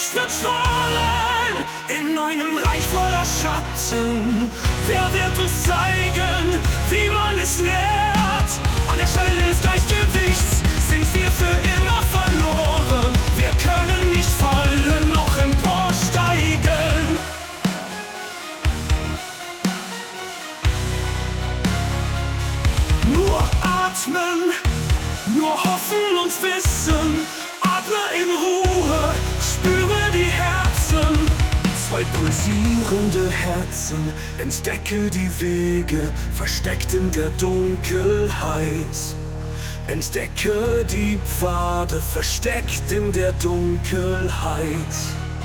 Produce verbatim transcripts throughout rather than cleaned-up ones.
Licht wird strahlen in einem Reich voller Schatten. Wer wird uns zeigen, wie man es lehrt? An der Stelle des Gleichgewichts sind wir für immer verloren. Wir können nicht fallen, noch emporsteigen. Nur atmen, nur hoffen und wissen. Atme in Ruhe, spüre die Herzen. Zwei pulsierende Herzen, entdecke die Wege, versteckt in der Dunkelheit. Entdecke die Pfade, versteckt in der Dunkelheit.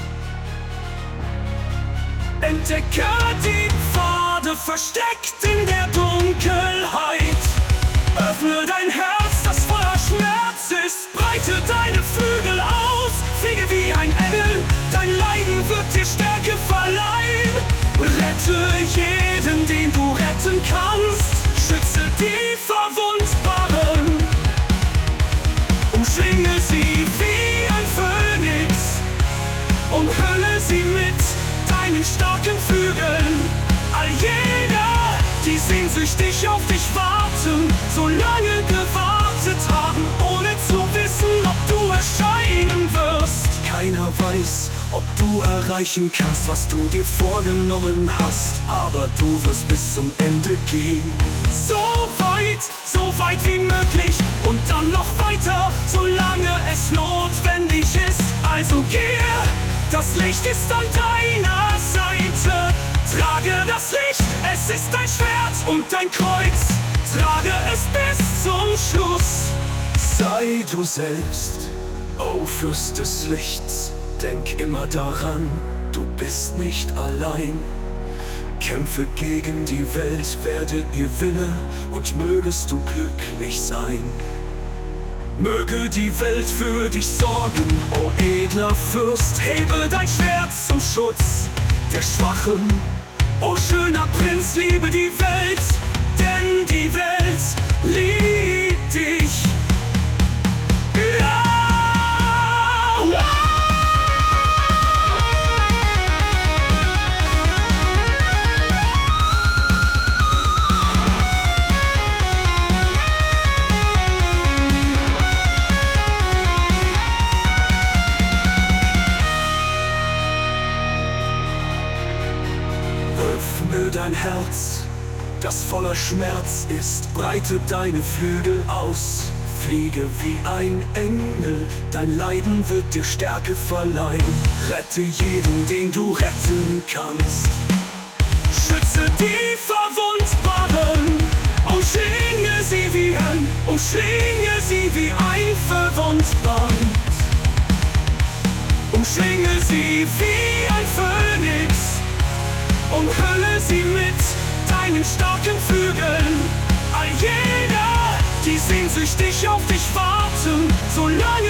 Entdecke die Pfade, versteckt in der Dunkelheit. Öffne dein Herz, das voller Schmerz ist. Breite deine Flügel aus, fliege wie ein Engel. Dein Leiden wird dir Stärke verleihen. Rette jeden, den du retten kannst. Schütze die Verwundbaren. Umschlinge sie wie ein Phönix. Umhülle sie mit deinen starken Flügeln. All jeder, die sehnsüchtig auf dich warten, so lange gewartet haben, ohne zu wissen, ob du erscheinen wirst. Keiner weiß, ob du erreichen kannst, was du dir vorgenommen hast, aber du wirst bis zum Ende gehen. So weit, so weit wie möglich und dann noch weiter, solange es notwendig ist. Also gehe, das Licht ist an deiner Seite. Trage das Licht, es ist dein Schwert und dein Kreuz. Trage es bis zum Schluss. Sei du selbst, o Fürst des Lichts. Denk immer daran, du bist nicht allein. Kämpfe gegen die Welt, werde ihr Wille und mögest du glücklich sein. Möge die Welt für dich sorgen, o edler Fürst. Hebe dein Schwert zum Schutz der Schwachen. O schöner Prinz, liebe die Welt, denn die Welt liebt dich. Ja! Öffne dein Herz, das voller Schmerz ist. Breite deine Flügel aus, fliege wie ein Engel. Dein Leiden wird dir Stärke verleihen. Rette jeden, den du retten kannst. Schütze die Verwundbaren. Umschlinge sie wie ein, umschlinge sie wie ein Verwundband. Umschlinge sie wie ein Phönix. Umhülle sie mit deinen starken Flügeln. All jeder, die sehnsüchtig auf dich warten, solange